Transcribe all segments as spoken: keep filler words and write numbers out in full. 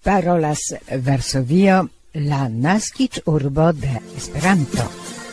Parolas Varsovio, la naskiĝurbo de Esperanto.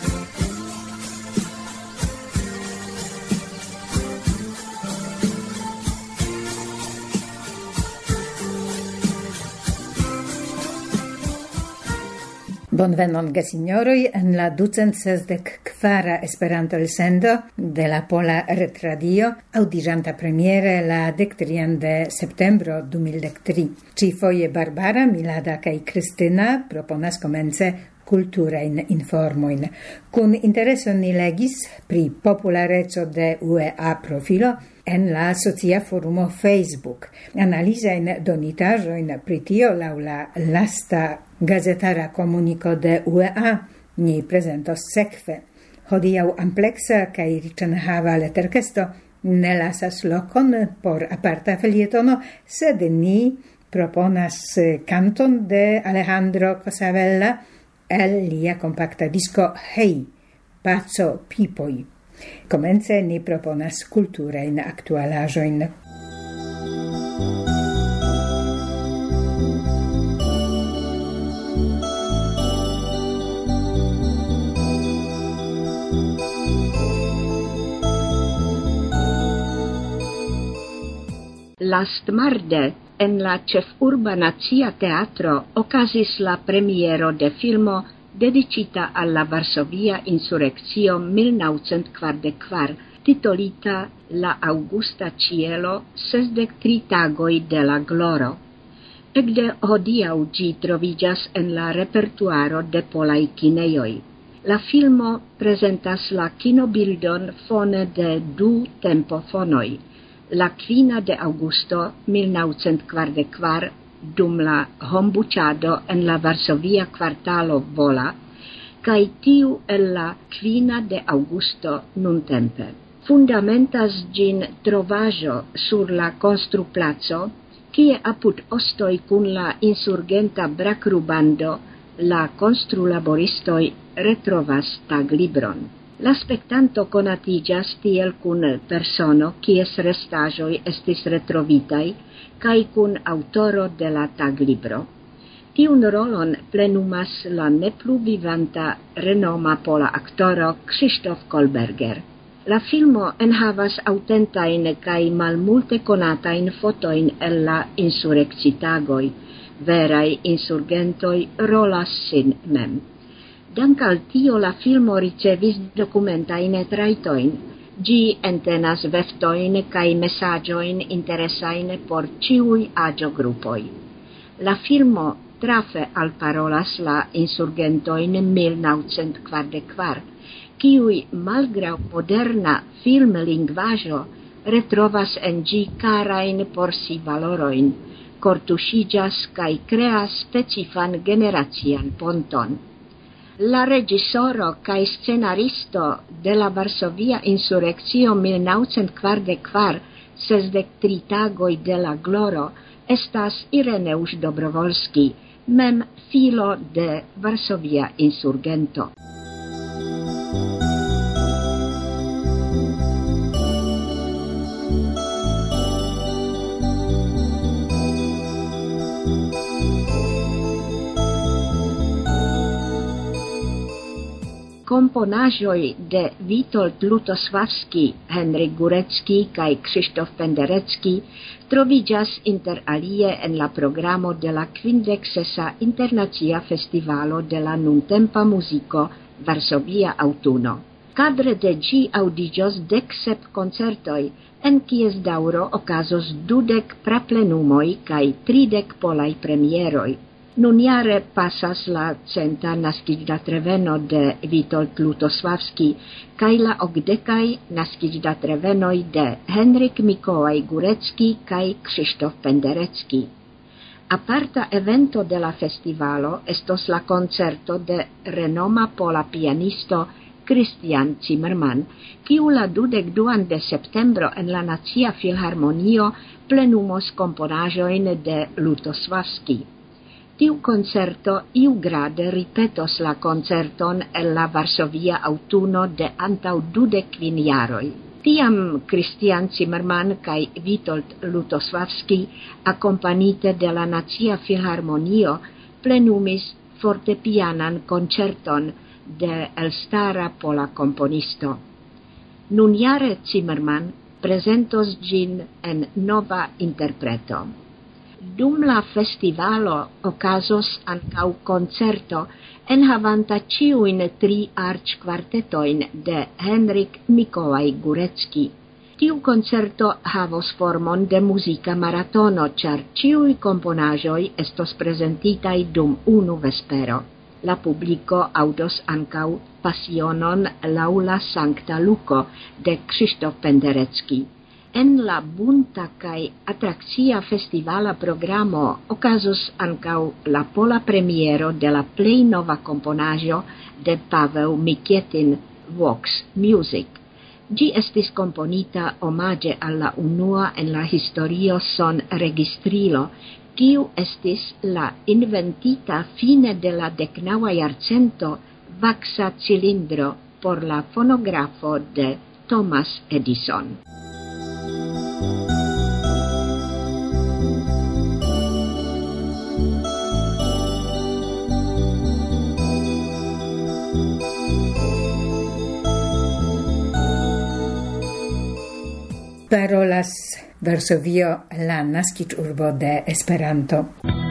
Bonvenon gesignoroj en la ducent sesdek kvara Esperanto elsendo de la Pola Retradio, aŭdiĝanta premiere la dektrian de septembro du mil dek tri. Ĉifoje Barbara, Milada kaj Kristina proponas komence kulturajn informojn. Kun intereso ni legis pri populareco de U E A profilo en la socia forumo Facebook. Analizajn donitaĵojn pri tio laŭ la lasta gazetara comunico de U E A ni presentos sekve. Hodiaŭ ampleksa kaj riĉenhava leterkesto ne lasas lokon por aparta felietono, sed ni proponas kanton de Alejandro Cosavella el lia kompakta disko Hej, paco pipoj. Komence ni proponas kulturajn aktualaĵojn. Lastmarde en la ĉefurba Nacia Teatro okazis la premiero de filmo dedicita al la Varsovia insurekcio mil naŭcent kvardek kvar, titolita La Augusta Ĉielo, sesdek tri tagoj de la gloro. Ekde hodiaŭ ĝi troviĝas en la repertuaro de polaj kinejoj. La filmo prezentas la kinobildon fone de du tempofonoj. La kvina de Aŭgusto mil naŭcent kvardek kvar dum la hombuĉado en la Varsovia kvartalo Vola kaj tiu el la kvina de Aŭgusto nuntempe. Fundamentas ĝin trovaĵo sur la konstruplaco, kie apud ostoj kun la insurgenta brakrubando la konstrulaboristoj retrovas taglibron. La spektanto konatiĝas tiel kun persono kies restaĵoj estis retrovitaj kaj kun aŭtoro de la taglibro. Tiun rolon plenumas la ne plu vivanta renoma pola aktoro Krzysztof Kolberger. La filmo enhavas aŭtentajn kaj malmulte konatajn fotojn el la insurekcitagoj. Veraj insurgentoj rolas sin mem. Dank al tio la filmo ricevis dokumentajn trajtojn. Ĝi entenas veftojn kaj mesaĝojn interesajn por ĉiuj aĝogrupoj. La filmo trafe alparolas la insurgentojn mil naŭcent kvardek kvar, kiuj malgraŭ moderna filmlingvaĵo retrovas en ĝi karajn por si valorojn, kortuŝiĝas kaj kreas specifan generacian ponton. La reĝisoro kaj scenaristo de la Varsovia insurekcio mil naŭcent kvardek kvar, sesdek tri tagoj de la gloro estas Ireneusz Dobrovolski, mem filo de Varsovia insurgento. Komponaĵoj de Witold Lutosławski, Henryk Górecki kaj Krzysztof Penderecki troviĝas inter alie en la programo de la kvindek sesa Internacia Festivalo de la nuntempa muziko Varsovia Aŭtuno. Kadre de ĝi aŭdiĝos dek sep koncertoj, en kies daŭro okazos dudek praplenumoj kaj tridek polaj premieroj. Nunjare pasas la centa naskiĝdatreveno de Witold Lutosławski kaj la okdekaj naskiĝdatrevenoj de Henryk Mikołaj Górecki kaj Krzysztof Penderecki. Aparta evento de la festivalo estos la koncerto de renoma pola pianisto Christian Zimmermann, kiu la dudek duan de septembro en la Nacia Filharmonio plenumos komponaĵojn de Lutosławski. Tiu koncerto iugrade ripetos la koncerton el la Varsovia Aŭtuno de antaŭ dudek kvin jaroj. Tiam Christian Zimmermann kaj Witold Lutosławski, accompagnite de la Nacia Filharmonio, plenumis fortepianan concerton de elstara pola componisto. Nun jare Zimmermann presentos gin en nova interpreto. Dum la festivalo okazos ankaŭ koncerto enhavanta ĉiujn tri arĉkvartetoin de Henryk Mikołaj Górecki. Tiu koncerto havos formon de muzika maratono, ĉar ĉiuj komponaĵoj estos prezentitaj dum unu vespero. La publiko aŭdos ankaŭ Pasionon laŭ la Sankta Luko de Krzysztof Penderecki. En la bunta kaj atrakcia festivala programo okazos ankaŭ la pola premiero de la plej nova komponaĵo de Paweł Mikietin, Vox Music. Ĝi estis komponita omaĝe al la unua en la historio sonregistrilo, kiu estis la inventita fine de la deknaŭa jarcento vaksa cilindro por la fonografo de Thomas Edison. Parolas Varsovio, la naskiĝurbo de Esperanto.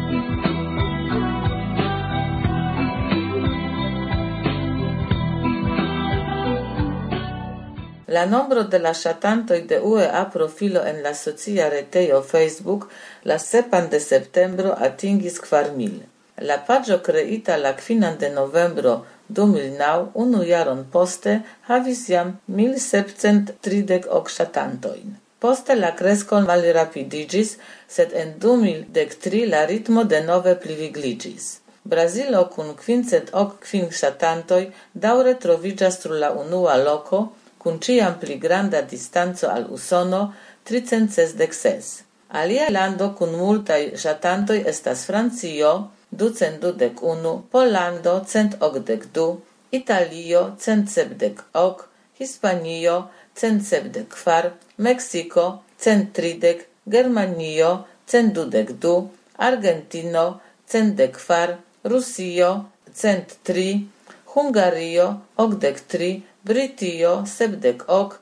La nombro de la ŝatantoj de U E A profilo en la socia retejo Facebook la sepan de septembro atingis kvar mil. La paĝo kreita la kvinan de novembro du mil naŭ, unu jaron poste, havis jam mil sepcent tridek ok ŝatantojn. Poste la kresko malrapidiĝis, sed en du mil dek tri la ritmo denove plivigliĝis. Brazilo kun kvincent ok kvin ŝatantoj daŭre troviĝas sur la unua loko, kun ĉiam pli granda distanco al Usono, tricent sesdek ses. Alia lando kun multaj ŝatantoj estas Francio, ducent dudek unu, Pollando cent okdek du, Italio cent sepdek ok, Hispanio cent sepdek kvar, Meksiko cent tridek, Germanio cent dudek du, Argentino cent dek kvar, Rusio cent tri, Hungario okdek tri, Britio sepdek ok,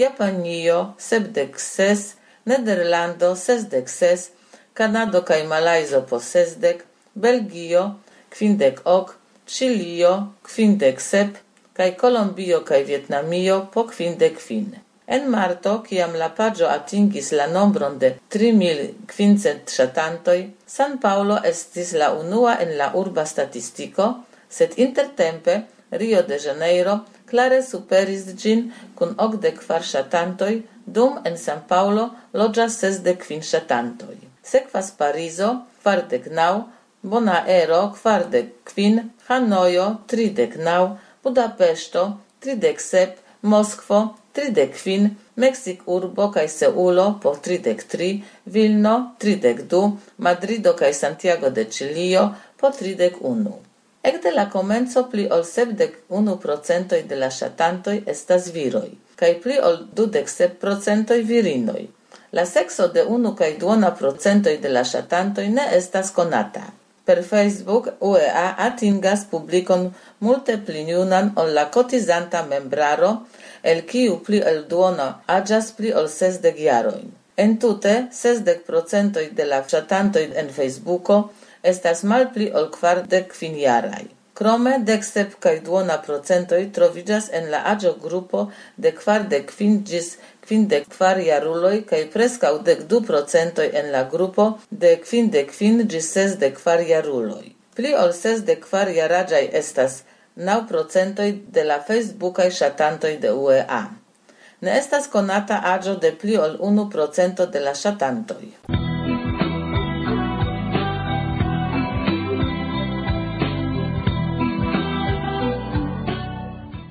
Japanio sepdek ses, Nederlando sesdek ses, Kanado kaj Malajzo po sesdek, Belgio kvindek ok, Ĉilio kvindek sep, kaj Kolombio kaj Vjetnamio po kvindek kvin. En marto, kiam la paĝo atingis la nombron de tri mil kvincent ŝatantoj, San Paulo estis la unua en la urba statistiko, sed intertempe Rio de Janeiro klare superis ĝin kun okdek kvar ŝatantoj, dum en San Paulo loĝas sesdek kvin ŝatantoj. Sekvas Parizo kvardek naŭ, Bonaero kvardek kvin, Hanojo tridek naŭ, Budapeŝto tridek sep, Moskvo tridek kvin, Meksik-urbo kaj Seulo po tridek tri, Vilno tridek du, Madrido kaj Santiago de Ĉilio po tridek unu. Ekde la komenco pli ol sepdek unu procentoj de la ŝatantoj estas viroj, kaj pli ol dudek sep procentoj virinoj. La sekso de unu kaj duona procentoj de la ŝatantoj ne estas konata. Per Facebook U E A atingas publikon multe pli junan ol la kotizanta membraro, el kiu pli el duono aĝas pli ol sesdek jarojn. Entute, sesdek procentoj de la ŝatantoj en Facebooko estas malpli ol kvardek kvin jaraj. Krome dek sep kaj duona procentoj troviĝas en la aĝogrupo de kvardek kvin ĝis kvindek kvar jaruloj kaj preskaŭ dek du procentoj en la grupo de kvindek kvin ĝis sesdek kvar jaruloj. Pli ol sesdek kvar jaraĝaj estas naŭ procentoj de la facebookaj ŝatantoj de U E A. Ne estas konata aĝo de pli ol unu procento de la ŝatantoj.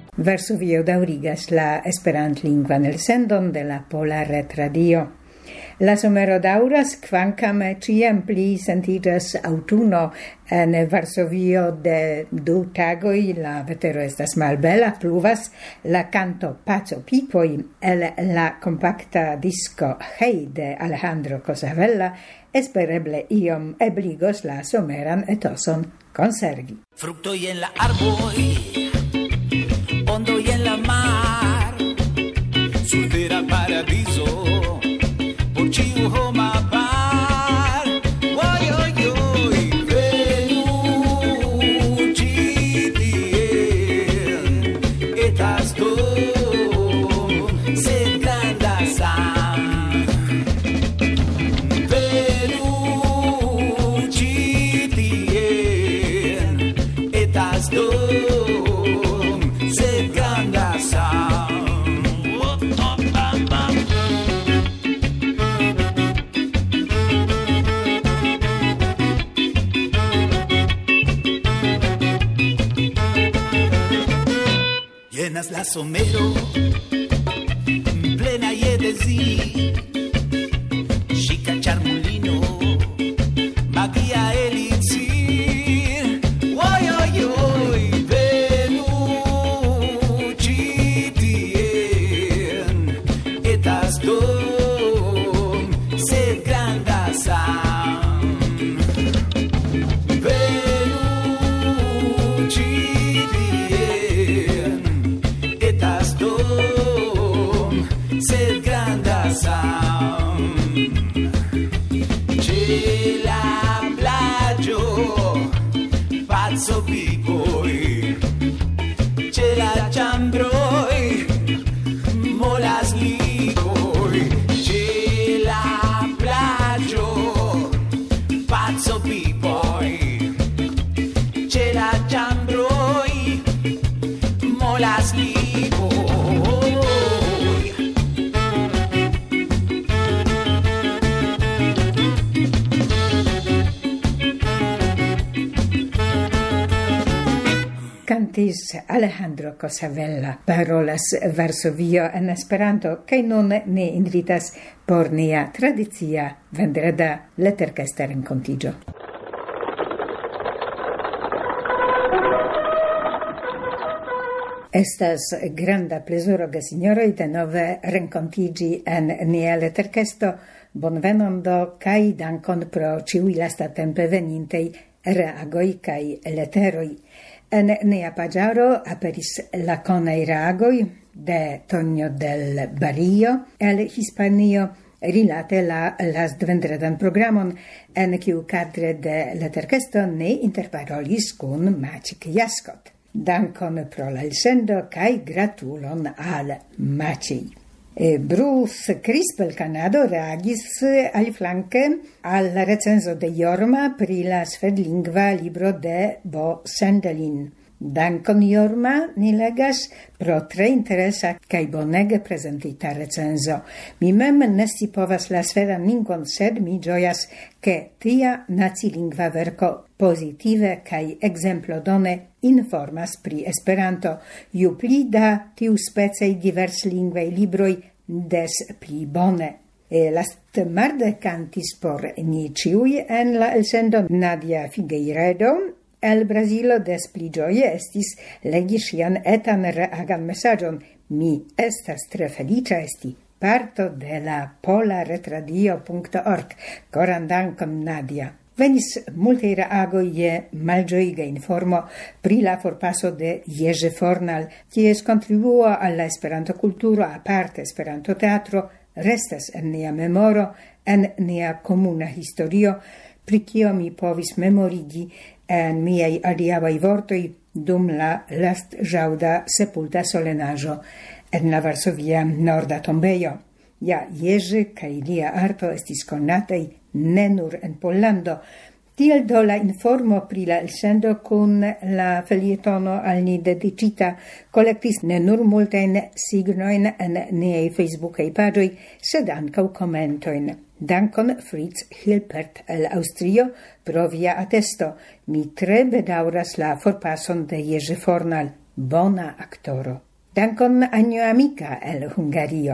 Varsovio daŭrigas la esperantlingvan elsendon de la Pola Retradio. La somero dauras, kvankam ciam pli sentigas autuno en Varsovio de du tagoi, la vetero estas malbela, pluvas, la canto Paco Pipoi el la compacta disco Hey de Alejandro Cosavella espereble iom ebligos la someran etoson conservi. Fructo y en la arboi, hondo y en la mar, surtera paradiso, por ciu homa par. Oi, oi, oi, venu ci tien, etas do, sed granda sam. Venu ci tien, etas do, sed granda sam. Llenas la somero, plena y edesi, chica charmulino, magia elixir. Oi, oi, oi, venu ci tien, etas dom, sed granda sam. Venu ci tien, etas dom, sed granda sam. Ce la plagio, pazzo pipoi, ce la ciambroi, molas ligoi. Ce la plagio, pazzo pipoi, ce la ciambroi, molas ligoi. Cantis Alejandro Cosavella, parolas Varsovio en Esperanto, kaj nun ne invitas por nia tradicia vendreda leterkesta renkontiĝo. Estas granda plezuro, gesinjoroj, denove renkontiĝi en nia leterkesto. Bonvenon do kaj dankon pro ĉiuj lastatempe venintej reagoj kaj leteroj. En nia paĝaro aperis lakonaj reagoj de Tonio del Barrio el Hispanio rilate la lastvendredan programon, en kiu kadre de leterkesto ne interparolis kun Maciek Jaskot. Dankon pro la elsendo kaj gratulon al Maciej. Bruce Crispel Canado reagis aliflanke al la recenzo de Jorma pri la svedlingva libro de Bo Sendelin. Dankon Jorma, ni legas, pro tre interesa kaj bonege prezentita recenzo. Mi mem ne scipovas la svedan lingvon, sed mi ĝojas, ke tia nacilingva verko pozitive kaj ekzemplodone informas pri Esperanto. Ju pli da tiuspecaj diverslingvaj libroj, des pli bone. E lastmarde cantis por ni ĉiuj en la elsendo Nadia Figueiredo. El Brazilo des pli ĝoje estis legi ŝian etan reagan mesaĝon. Mi estas tre feliĉa esti parto de la pola retradio punto org. Koran dankon, Nadia. Venis multaj reagoj je malĝojiga informo pri la forpaso de Jerzy Fornal, kies kontribuo al la Esperanto-kulturo, aparte Esperanto-teatro, restas en nia memoro, en nia komuna historio, pri kio mi povis memorigi en miaj adiaŭaj vortoj dum la lastĵaŭda sepulta solenaĵo en la Varsovia Norda tombejo. Ja, Jerzy kaj lia arto estis konataj ne nur en Pollando. Tiel do la informo pri la elsendo kun la felietono al ni dedicita kolektis ne nur multajn signojn en niaj Facebookaj paĝoj, sed ankaŭ komentojn. Dankon Fritz Hilpert el Austrio pro via atesto. Mi tre bedaŭras la forpason de Jerzy Fornal, bona aktoro. Dankon Anjo Amika el Hungario.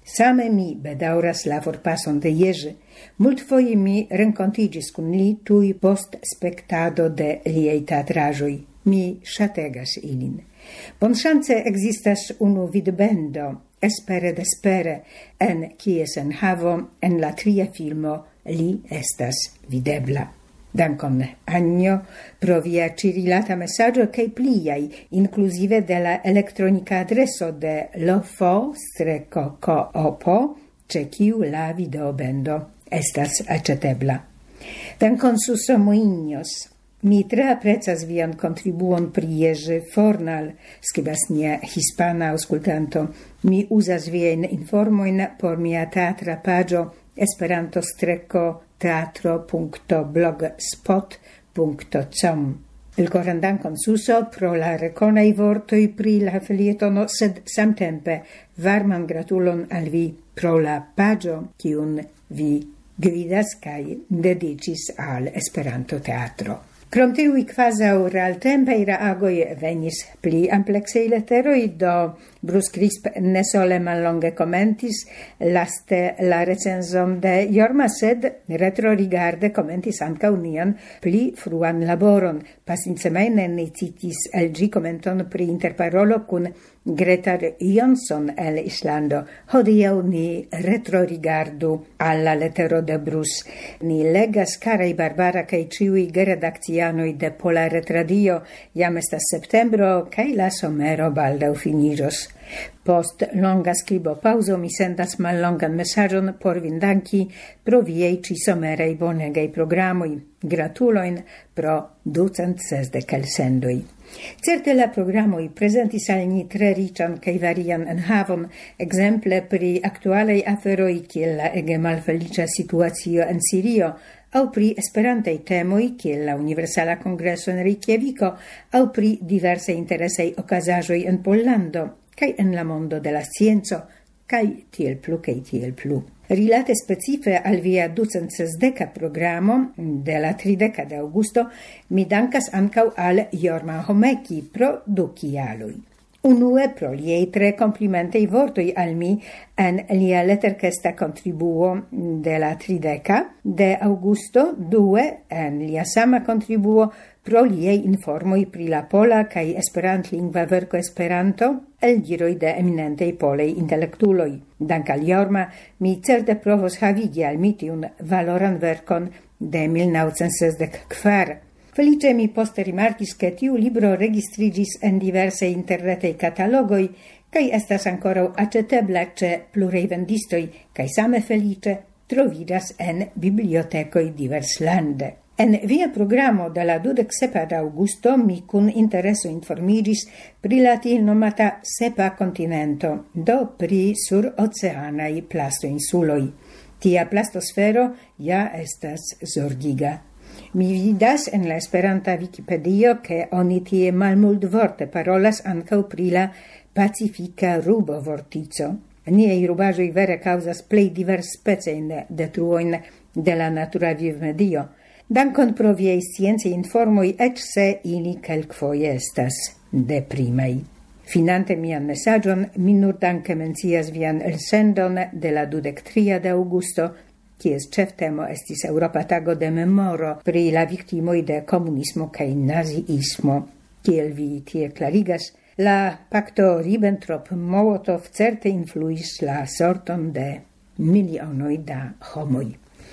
Same mi bedauras la forpason de Jerzy. Multfoje mi renkontigis kun li tuj post spektado de liaj teatraĵoj. Mi ŝategas ilin. Bonŝance ekzistas unu vidbendo, Espere despere, en kies enhavo en la tria filmo li estas videbla. Dankon, Agno, pro via cirilata messaggio che pliai, inclusive della elettronica adreso de lofo streco co-opo, ce ciu la videobendo estas accetebla. Dankon Suso Moinhos. Mi tre aprezas vian contribuon pri Jerzy Fornal, skribas nia hispana auskultanto. Mi uzas viajn informojn por mia teatra pagio esperanto streco teatro punto blogspot punto com. Elkoran dankon Suso pro la rekonaj vortoj pri la felietono, sed samtempe varman gratulon al vi pro la pagio kiun vi gvidas kaj dediĉis al Esperanto teatro. Krom tiuj kvazaŭ realtempaj reagoj venis pli ampleksaj leteroj, do Bruce Crisp ne sole mallonge komentis laste la recenzon de Jorma, sed retrorigarde komentis ankaŭ nian pli fruan laboron. Pasintsemajne ni citis el ĝi komenton pri interparolo kun Gretar Jonsson el Islando. Hodiaŭ ni retrorigardu al la letero de Bruce. Ni legas, karaj Barbara kaj ĉiuj geredakcianoj de Pola Retradio, jam estas septembro kaj la somero baldaŭ finiĝos. Post longa skribo pauzo mi sendas mallongan mesaĝon por vin danki pro viaj ĉi-someraj bonegaj programoj. Gratulojn pro ducent sesdek elsendoj. Certe la programoj prezentis al ni tre riĉan kaj varian enhavon, ekzemple pri aktualaj aferoj kiel la ege malfeliĉa situacio en Sirio, aŭ pri esperantaj temoj kiel la Universala Kongreso en Reykjaviko, aŭ pri diversaj interesaj okazaĵoj en Pollando kaj en la mondo de la scienco, kaj tiel plu kaj tiel plu. Rilate specife al via ducent sesdeka programo de la trideka de aŭgusto, mi dankas ankaŭ al Jorma Homeki pro du kialoj. Unue pro liaj tre komplimentaj vortoj al mi en lia leterkesta kontribuo de la trideka de aŭgusto, due en lia sama kontribuo pro liaj informoj pri la pola kaj esperantlingva verko Esperanto el diroj de eminentaj polaj intelektuloj. Dank al Jorma mi certe provos havigi al mi tiun valoran verkon de mil naŭcent sesdek kvar. Felice mi poste rimarkis che tiu libro registrigis en diverse interretei catalogoi, kai estas ancora accetebla ce plurei vendistoi, kai same felice trovidas en bibliotecoi diverslande. En via programo de la dudek sepa de Augusto mi kun intereso informigis pri la tiel nomata sepa continento, do pri sur oceanai plastoinsuloi. Tia plastosfero ja estas zorgiga. Mi vidas en la Esperanta Wikipedio che oni tie malmult vorte parolas ankaŭ pri la pacifika rubo vortico. Niaj rubaĵoj vere kaŭzas plej diversspecajn detruojn de la natura vivmedio. Dankon pro viaj sciencaj informoj, eĉ se ili kelkfoje estas deprimaj. Finante mian mesaĝon, mi nur danke mencias vian elsendon de la dudek tria de aŭgusto, kies ĉeftemo estis Eŭropa tago de memoro pri la viktimoj de komunismo kaj naziismo. Kiel vi tie klarigas, la pakto Ribbentrop-Molotov certe influis la sorton de milionoj da homoj.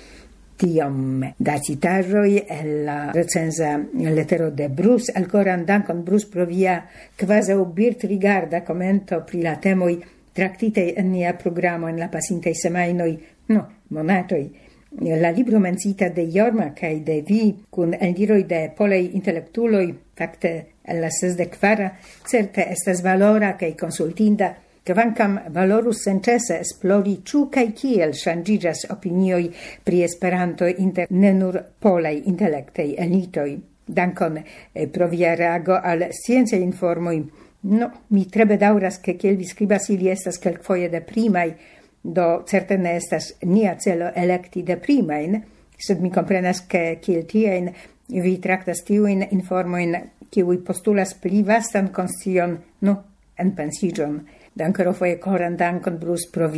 Tiom da citaĵoj el la recenza letero de Bruce. Elkoran dankon Bruce pro via kvazaŭ birtrigarda komento pri la temoj traktitaj en nia programo en la pasintaj semajnoj, no, monatoj. La libro mencita de Jorma kaj de vi, kun eldiroj de polaj intelektuloj, fakte el la sesdek kvara, certe estas valora kaj konsultinda, kvankam valorus senĉese esplori ĉu kaj kiel ŝanĝiĝas opinioj pri Esperanto inter ne nur polaj intelektaj elitoj. Dankon pro via reago al sciencaj informoj. No, mi tre bedaŭras, ke kiel vi skribas, ili estas kelkfoje deprimaj, do certe ne estas nia celo elekti deprimajn, sed mi komprenas, ke kiel tiajn vi traktas tiujn informojn, kiuj postulas pli vastan konscion, no, enpensiĝon. Dankon foje koran dankon Bruce pro via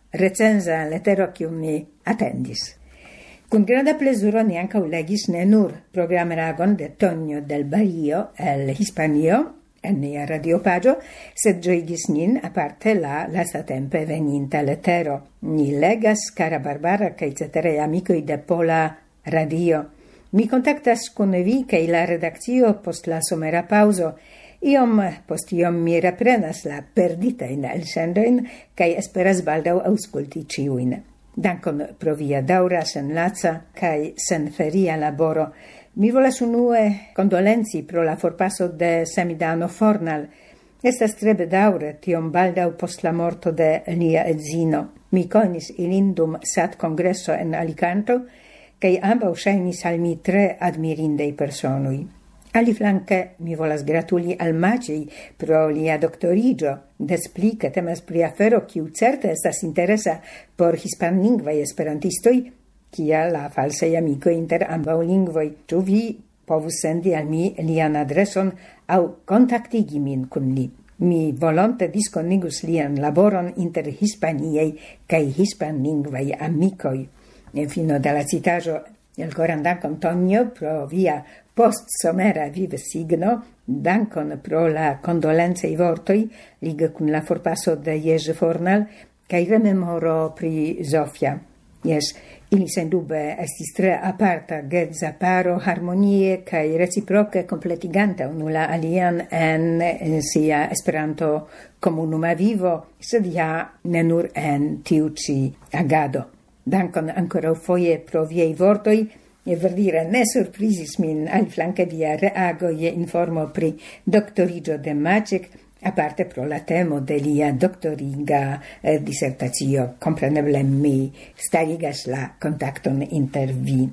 recenza letero kiun mi attendis. Con granda plezuro ni ankaŭ legis ne nur programagon de Tonio del Barrio el Hispanio en nia radiopaĝo, sed ĝojigis nin aparte la lastatempe veninta letero. Ni legas, cara Barbara kaj ceteraj amikoj de Pola Radio. Mi kontaktas kun vi kaj la redakcio post la somera paŭzo. Iom post iom mi reprenas la perditajn elsendojn kaj esperas baldaŭ aŭskulti ĉiujn. Dankon pro via daŭra senlaca kaj senferia laboro. Mi volas unue kondolenci pro la forpaso de Semidano Fornal. Estas tre bedaŭre tiom baldaŭ post la morto de lia edzino. Mi konis ilin dum SAT-kongreso en Alicanto, kaj ambaŭ ŝajnis al mi tre admirindaj personoj. Aliflanke mi volas gratuli al Maciej pro lia doktoriĝo, des pli ke temas pri afero kiu certe estas interesa por hispanlingvaj esperantistoj, kia la falsaj amikoj inter ambaŭ lingvoj. Ĉu vi povus sendi al mi lian adreson aŭ kontaktigi min kun li? Mi volonte diskonigus lian laboron inter hispaniaj kaj hispanlingvaj amikoj. En fino de la citaĵo, elkoran dankon Tonio pro via post somera vive signo, dankon pro la condolencei vortoi, lige kun la forpaso de Jerzy Fornal, kai rememoro pri Zofia. Yes, ili sendube estis tre aparta gedza paro harmonie kai reciproke completiganta unu la alian en, en sia Esperanto komunuma vivo, sed ja ne nur en tiu ci agado. Dankon ancora foje pro viei vortoi, e verdire ne surprisis min aliflanke via reago je informo pri doktoriĝo de Maciek, aparte pro la temo de lia doktoriga eh, disertacio. Kompreneble mi starigas la kontakton inter vi.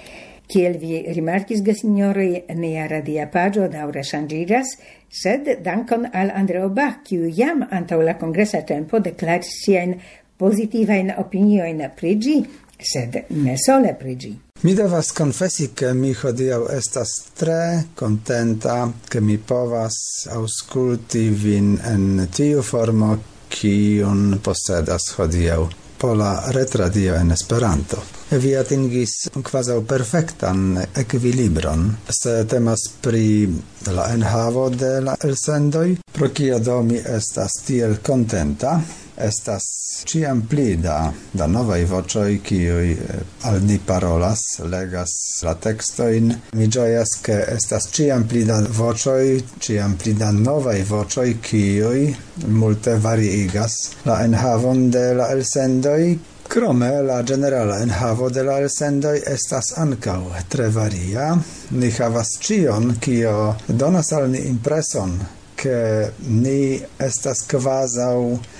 Kiel vi rimarkis, gesignoroj, nia radia paĝo daŭre ŝanĝiĝas, sed dankon al Andreo Bach, kiu jam antaŭ la kongresa tempo deklaris siajn pozitivajn opiniojn pri ĝi, sed ne sole pri ĝi. Mi devas confessi che mi hodiaŭ estas tre contenta che mi povas aŭskulti vin en tiu formo kiun posedas hodiaŭ Pola Retradio en Esperanto. Vi atingis kvazaŭ perfektan ekvilibron, se temas pri la enhavo de la elsendoj, pro kio do mi estas tiel kontenta. Estas ciam pli da, da novaj voĉoj, kiuj al ni parolas, legas la tekstojn. Mi ĝojas, ke estas ciam pli da voĉoj, ciam pli da novaj voĉoj, kiuj multe variigas la enhavon de la elsendoj. Krome la ĝenerala enhavo de la elsendoj estas ankaŭ tre varia. Ni havas ĉion, kio donas al ni impreson, ke ni estas kvazaŭ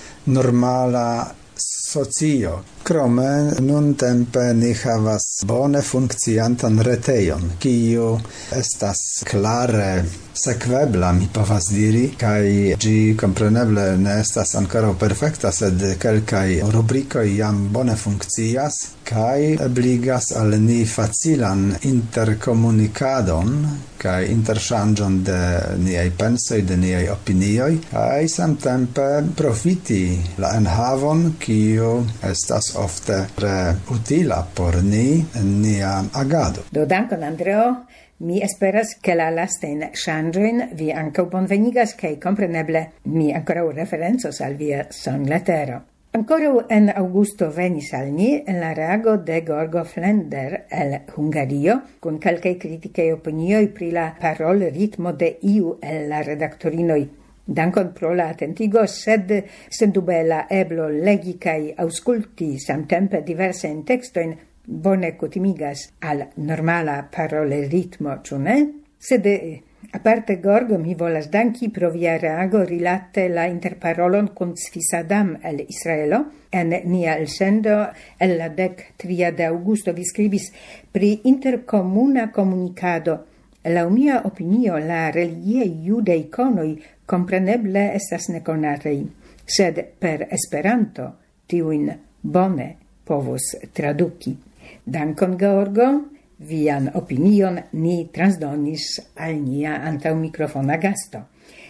normala socio. Krome nuntempe ni havas bone funkciantan retejon, kiu estas klare sekvebla, mi povas diri, kaj ĝi kompreneble ne estas ankoraŭ perfekta, sed kelkaj rubrikoj jam bone funkcias kaj ebligas al ni facilan interkomunikadon kaj interŝanĝon de niaj pensoj, de niaj opinioj, kaj samtempe profiti la enhavon, kiu estas ofte tre utila por ni en nia agado. Do dankon, Andreo. Mi esperas che la lastajn ŝanĝojn vi ankaŭ bonvenigas, kaj kompreneble mi ankoraŭ referencos al via sonletero. Ankoraŭ en aŭgusto venis al ni la reago de Gorgo Flender el Hungario, kun kelkaj kritikaj opinioj pri la parolritmo de iu el la redaktorinoj. Dankon pro la atentigo, sed sendube la eblo legi kaj aŭskulti samtempe diversajn tekstojn bone kutimigas al normala parole ritmo, ĉu ne? Sed aparte Gorgo, mi volas danki pro via reago rilate la interparolon kun Sfisadam el Israelo. En nia elsendo el la dek tria de aŭgusto vi skribis pri interkomuna komunikado. Laŭ mia opinio la religiaj judaj ikonoj kompreneble estas nekonataj, sed per Esperanto tiujn bone povus traduki. Dankon, Georgo, vian opinion ni transdonis al nia antaŭ mikrofona gasto.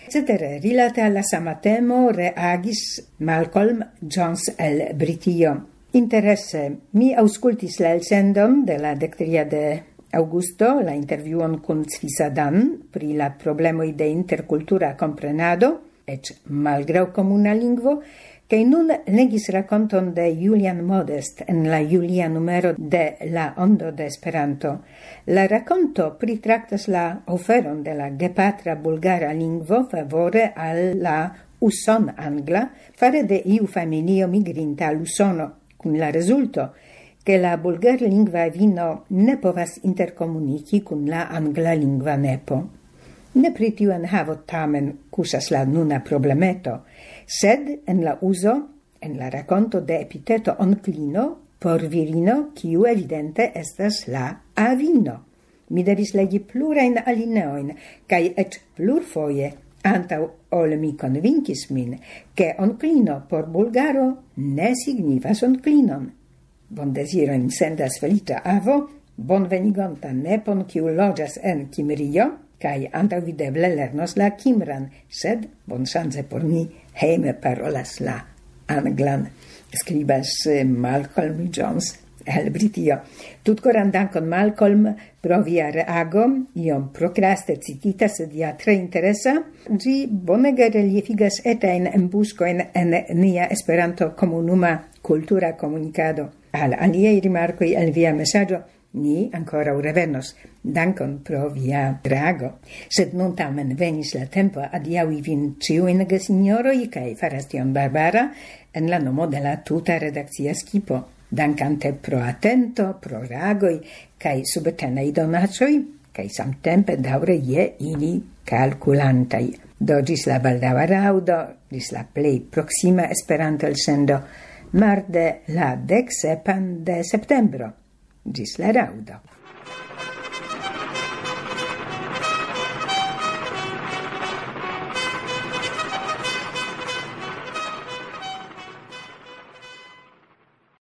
Cetere, rilate alla sama temo reagis Malcolm Jones el Britio. Interesse, mi auscultis la elsendon de la dectria de Augusto, la interviuon con Cvisadan pri la problemoi de intercultura comprenado, ec malgrau comuna lingvo, che nun legis raconton de Julian Modest en la julia numero de La Ondo de Esperanto. La raconto pritractas la oferon de la gepatra bulgara lingvo favore al la uson angla, fare de iu familio migrinta al usono, cun la resulto che la bulgar lingva vino ne povas intercomunici cun la angla lingva nepo. Ne pritiu en havo tamen cusas la nuna problemeto, sed en la uso, en la raconto de epiteto onclino, por virino, kiu evidente estas la avino. Mi devis legi plurain alineoin, cae et plurfoje, antau ol mi convincis min, che onclino por bulgaro ne signifas onclinon. Bon desiron sendas felita avo, bon venigonta nepon kiu loĝas en Kimrio, kai antau videble lernos la Kimran, sed bon chance por mi hejme parolas la anglan, skribas Malcolm Jones el Britio. Tutkoran dankon Malcolm pro via reago, iom prokraste citita, sed ja tre interesa. Ĝi bonege reliefigas etajn embuscojn en nia Esperanto komunuma kultura komunikado. Al aliaj rimarkoj el via mesaĝo ni ancora revenos. Dankon pro via reago. Sed nun tamen venis la tempo adiaŭi vin ĉiujn gesinjoroj kaj faras tion Barbara en la nomo de la tuta redakcia skipo. Dankante pro atento, pro reagoj kaj subtenaj donacoj, kaj samtempe daŭre je ili kalkulantaj. Do ĝis la baldaŭa raŭdo, ĝis la plej proksima Esperanto-elsendo, marde la dek sepan de septembro. Ĝis la raŭdo.